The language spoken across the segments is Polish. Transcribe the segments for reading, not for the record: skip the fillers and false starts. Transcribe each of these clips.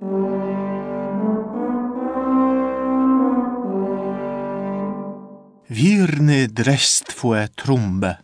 Wirny dreństwłe trumbę.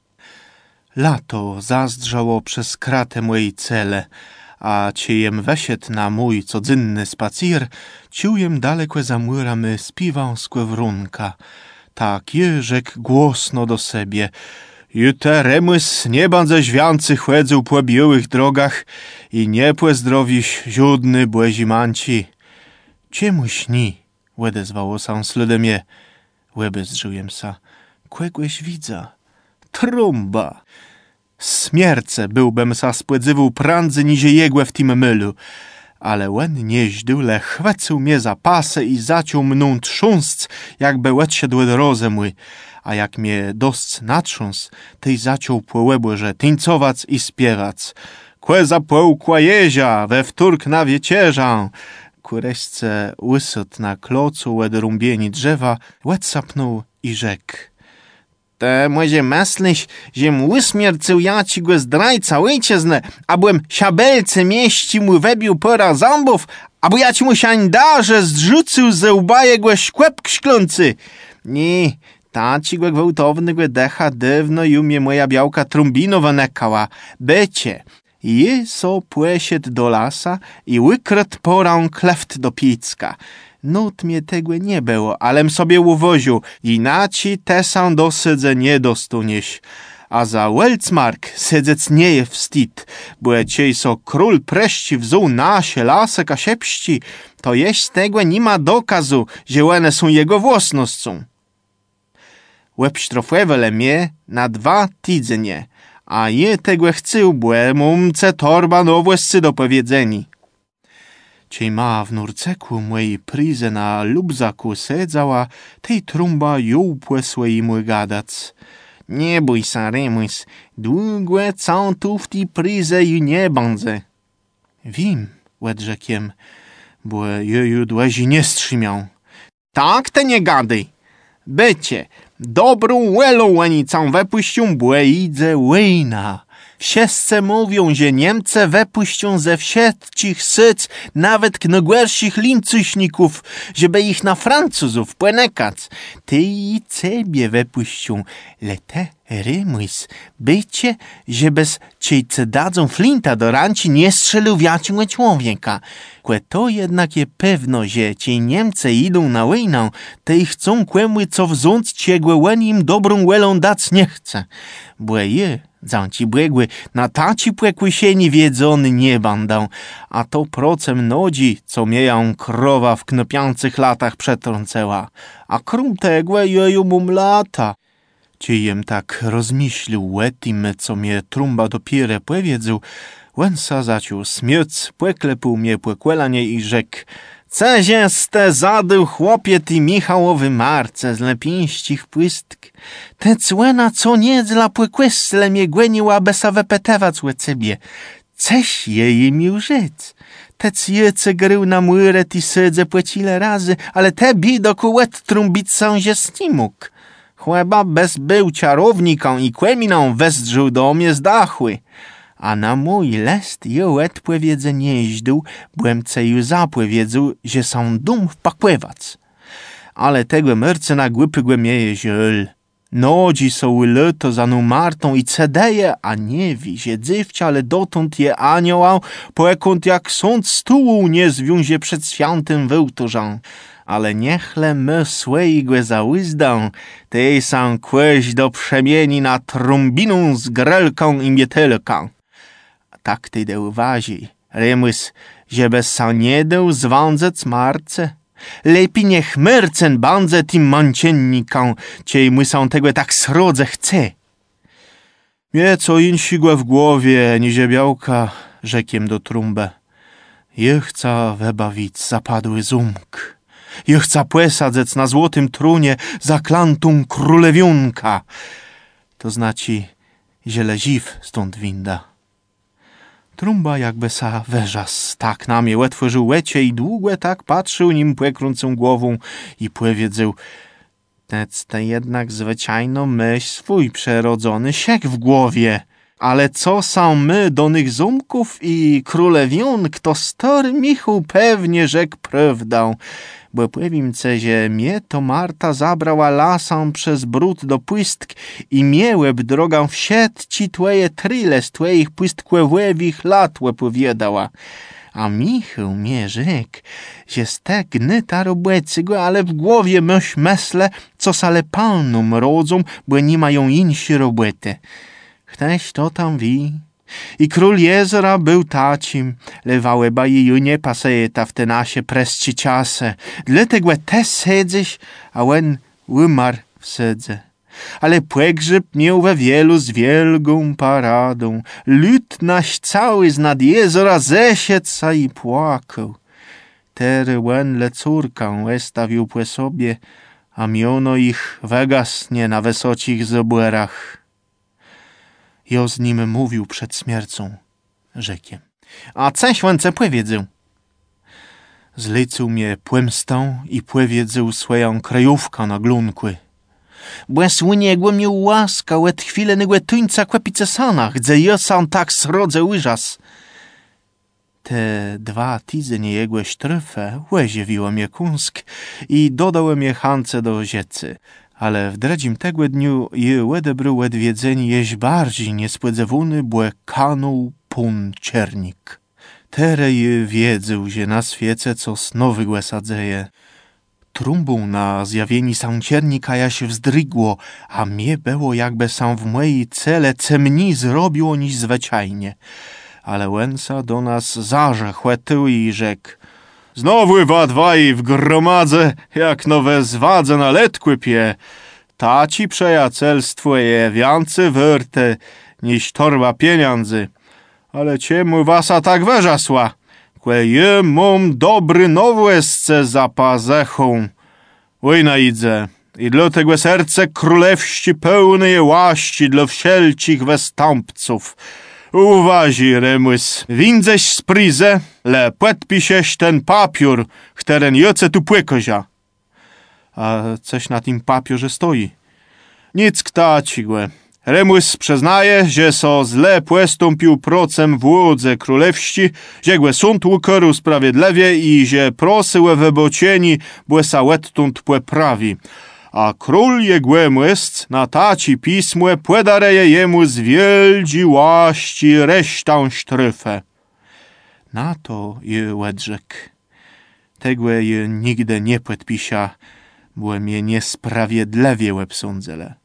Lato zazdrzało przez kratę mojej cele, a ciejem wesiet na mój codzynny spacir, ciujem dalekłe za murami spiwał skłewrunka. Tak jeżek głosno do siebie. Juteremys nie bandze źwiancy chłedzył po białych drogach i nie płezdrowiś ziudny błezimanci. Ciemu śni, odezwało sam sludemie. Łeby zżyłem sa. Kłegłeś widza. Trumba. Smierce byłbym sa spłedzywał prędzej niż jegłe w tym mylu. Ale łen nieźdule chwycił mnie za pasę i zaciął mną trząsc, jakby odsiadł do roze mój. A jak mnie dość natrząs, tej zaciął po łebu, że tańcować i śpiewać. Kłe zapłkła jezia, we wtórk na wiecierzę. Kureśce łysot na klocu łed rumbieni drzewa, łed sapnął i rzekł. Te może myślisz, żem łysmiercył ja ci go zdrajca ojczyznę, a byłem siabelce mieści mu webił pora zębów, abo ja ci mu siań da, że zrzucił ze łba jego szkłep szklący. Nie, ta ci go gwałtowny go decha dywno i umie moja białka trumbinowa nekała. Bycie. Je so płesiet do lasa i łykret porą kleft do picka. Nut mnie tego nie było, alem sobie uwoził, inaci te sam dosydze nie dostunieś. A za Welcmark sydzec nie je wstyd, bo ciej so król preści wzuł nasie lasek a siepści, to jeść tego nie ma dokazu, że one są jego własnością. Łebstrofłewele mnie na 2 tydzenie, a je tego chcę, bo mumce torba nowłescy do powiedzeni. Ciej ma w nurceku mojej prize na lubzaku sedzała, tej trumba jołpłe swojemu gadac. Nie bój sa, Remus, długo całą tu w tej prize ju nie będę. Wiem, łedrzekiem, bo jeju dłezi nie strzymiał. Tak te nie gadaj. Bycie, dobrą łelą łanicą wepuścią, bo idzie łejna. Wszyscy mówią, że Niemcy wepuścią ze wszystkich syc, nawet knogłerszych lincuśników, żeby ich na Francuzów płynekać. Ty i ciebie wepuścią, le te, Remus, bycie, że bez ciejce dadzą flinta do ranci nie strzelił wiaciągłe człowieka. Kłe to jednak je pewno, że ci Niemcy idą na wojnę, te ich chcą kłemły co wząc ciegłe łen im dobrą łelą dać nie chce. Bo je, ci błegły, na taci płekły sieni wiedzony nie będą, a to procem nodzi, co mieją krowa w knopiących latach przetrącęła, a krum tegłe jeju mum lata. Ciejem tak rozmyślił łetim, co mnie trumba dopiero powiedział, łęsa zaciął śmiec, płeklepił mnie płekłelanie i rzekł. Cezie ste zadył chłopie ty Michałowy marce z lepińścich płystk. Te cłena co nie dla płekłysle mnie głeniła besa wepetewac łecebie. Ceś jej mił rzec. Te ciece grył na młyrę ty sydze płecile razy, ale te bidoku łet trumbic sązie stimuk. Chłeba bez był czarowniką i kłeminą wesdrzył do mnie z dachły. A na mój lest jołet płewiedze nieździł, błęce ju zapłewiedzą, że są dum wpakływac. Ale tego myrce na głupy głemieje ziel. Nodzi są leto za Martą i cedeje, a nie wi, że dzywcia, ale dotąd je aniołał, poekąd jak sąd stół nie zwiąże przed świętym wyłtorzą. Ale niechle my swojego załyzdą, tej sam kłeś do przemieni na trumbiną z grelką i mietelką. Tak ty de uwazi, Remus, że bez sa nie deł zwądzec marce. Lepiej niech myrcen bandze tym mąciennikom, ciej my są tego tak srodze chce. Wie co insigłe w głowie, niże białka, rzekiem do trumbę. Je chca webawić zapadły zumk. Je chca płesadzec na złotym trunie zaklantą królewiunka. To znaczy, ziele ziw stąd winda. Trumba jakby sa weżas, tak na mnie otworzył łecie i długo tak patrzył, nim płekrącą głową i płewiedzył. Te jednak zwyczajno myśl swój przerodzony siek w głowie. Ale co sam my do nich zumków i królewion, kto stor Michu pewnie rzekł prawdę. Bo powiem ce, że mnie to Marta zabrała lasą przez brud do pustk i miałeb drogą wsied ci twoje tryle z twoich pustkłewewich lat opowiadała. A Michu mnie rzekł, że z te gnyta robecego, ale w głowie myślę, co sale panom rodzą, bo nie mają insi roboty. Ktoś to tam wi. I król jezera był tacim, lewały bajeju nie pasejeta w te nasie presci czasy. Dlatego te sedzeć, a on umarł w sedze. Ale pogrzeb miał we wielu z wielką paradą. Lud naś cały z nad jezera zesieca i płakał. Tery łenle córkę estawił po sobie, a miono ich wegasnie na wysocich zobłerach. Jo z nim mówił przed śmiercą, rzekiem. A coś łęce powiedzę. Zlecył mnie płemstą i powiedział swoją krajówkę na glunkły. Bo słyniegło mnie łaska, łet chwilę nygłe tuńca kłapice sanach, gdzie ja sam tak srodze łyżas. Te 2 tydzenie jegłe sztryfę łeziewiło mnie kunsk i dodałem je hance do ziecy. Ale w dredzim tego dniu je łedebry łedwiedzeni jeść bardziej niespłedzewuny, bo kanął pun ciernik. Tere je wiedzą, że na świece co snowy głesadzeje. Trumbą na zjawieni sam ciernika ja się wzdrygło, a mnie było jakby sam w mojej cele cemni zrobiło niż zwyczajnie. Ale łęca do nas zarzechłetył i rzekł: Znowu dwaj w gromadze, jak nowe zwadze na letkły pie. Taci przejacelstwo je więcej wyrte, niż torba pieniędzy. Ale czemu wasa tak weżasła? Kłe je mam dobry nowłesce za pazechą. Ojna idze, i dlatego serce królewści pełne je łaści dla wszelcich westąpców. Uwazi, Remus, windześ z pryze, le podpiszesz ten papier, któren joce tu płykozia. A coś na tym papierze stoi? Nic ktacigłe. Remus przyznaje, że so źle postąpił procem władze królewści, że głe sąd ukoru sprawiedliwie i że prosyłe wybocieni, bo sa łettąd prawi. A król jegłemu jest na taci pismue płedareje jemu z wieldzi łaści resztą sztryfę. Na to je łedrzek. Tegłe je nigdy nie podpisia, bo mnie niesprawiedliwie łepsądzele.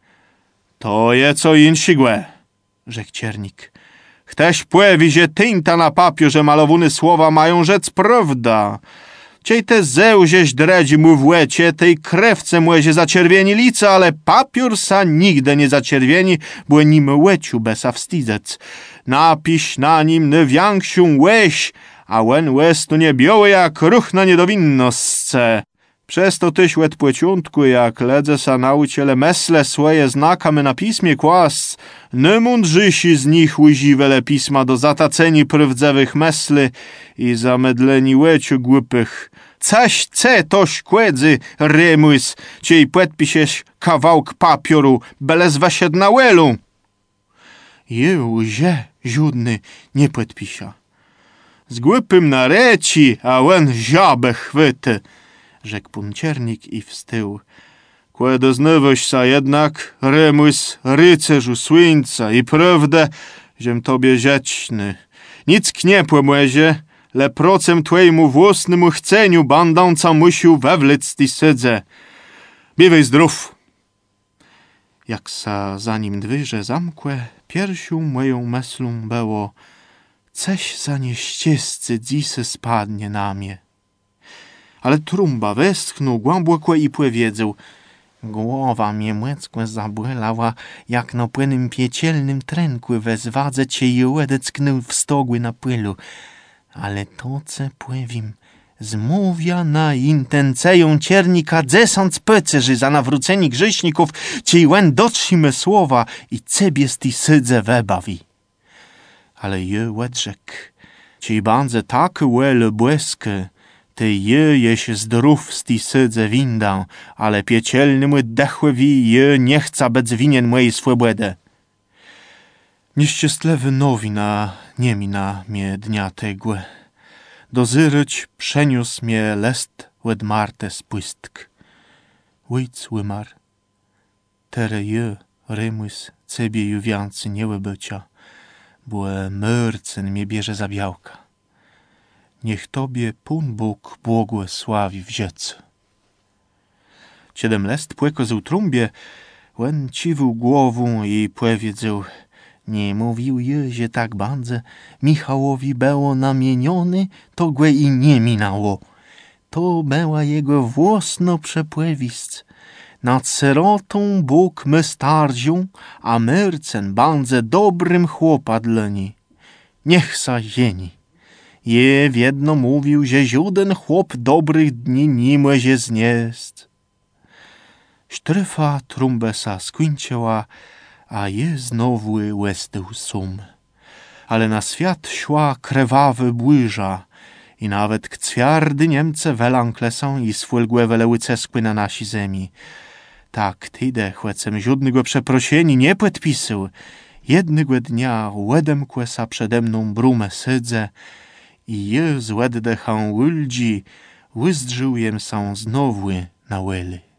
To je co insigłe, rzekł ciernik. Chcesz płewi, że tynta na papierze malowuny słowa mają rzec prawda. Ciej te zełzieś dredzi mu w łecie, tej krewce młezie zaczerwieni lica, ale papier sa nigdy nie zaczerwieni, bo nim łeciu besa wstidzec. Napisz na nim niewiększą łeś, a łen łez tu nie biały jak ruch na niedowinnosce. Przez to tyś łet płeciątku, jak ledze sa nauciele mesle swoje znakamy na pismie kłas, nie mądrzysi z nich łyziwele pisma do zataceni prywdzewych mesly i zamedleni łeciu głupych. Coś ce toś kłedzy, Remus, ciej podpiszesz kawałk papieru, byle zwasied na łelu. Jełże, ziudny, nie podpisa. Z głupym na reci, a łen ziabę chwyty, rzekł punciernik i wstył. Kłe doznawoś sa jednak, Remus, rycerzu słońca i prawdę, żem tobie rzeczny. Nic kniepłe młezie, le procem twojemu własnemu chceniu bandąca musił wewlec ty sydze. Biwej zdrów. Jak sa za nim dwyże zamkłe, piersią moją myślą było, coś za nieściescy dzisy spadnie na mnie. Ale trumba westchnął głęboko i powiedział: Głowa mnie młecko zabłelała, jak na płynym piekielnym trękły we zwadze cię i łedecknął w stogły na pylu. Ale to, co powiem, zmówia na intenceją ciernika dzesant pecerzy za nawróceni grzeszników, ciej łen dotrzymy słowa i cebie z tej sydze webawi. Ale je łedrzek, ciej bandze tak łele błesky, ty jeś zdrów z tej sydze windą, ale piekielnym dechłewi je nie chca być winien mojej swobody. Nieszczęśliwy nowina nie mina mnie dnia tegłe. Dozyryć przeniósł mnie lest łed Marte z pustk. Ojc wymar. Tere je rymus cebie juwiancy nie bycia, bo myrcen mnie bierze za białka. Niech tobie Pun Bóg błogosławi w dziec. Ciedem lest płekozł trumbie, łen ciwił głową i powiedział: nie mówił je, że tak bandze Michałowi było namieniony, to głe i nie minało. To była jego własno przepływizc. Nad syrotą Bóg my stardził, a myrcen bandze dobrym chłopa dleni. Niech sa zieni. Je wiedno mówił, że żaden chłop dobrych dni nie może znieść. Sztryfa trumbesa skończyła, a je znowu łestył sum. Ale na świat szła krwawy błyża i nawet k cwiardy Niemce welankle są i swólgłe weleły ceskły na nasi zemi. Tak tyde chłecem żadnego przeprosieni nie podpisał. Jednego dnia łedem kłesa przede mną brumę sydze i je z łeddechą łudzi wyzdrzył jem są znowu na łeli.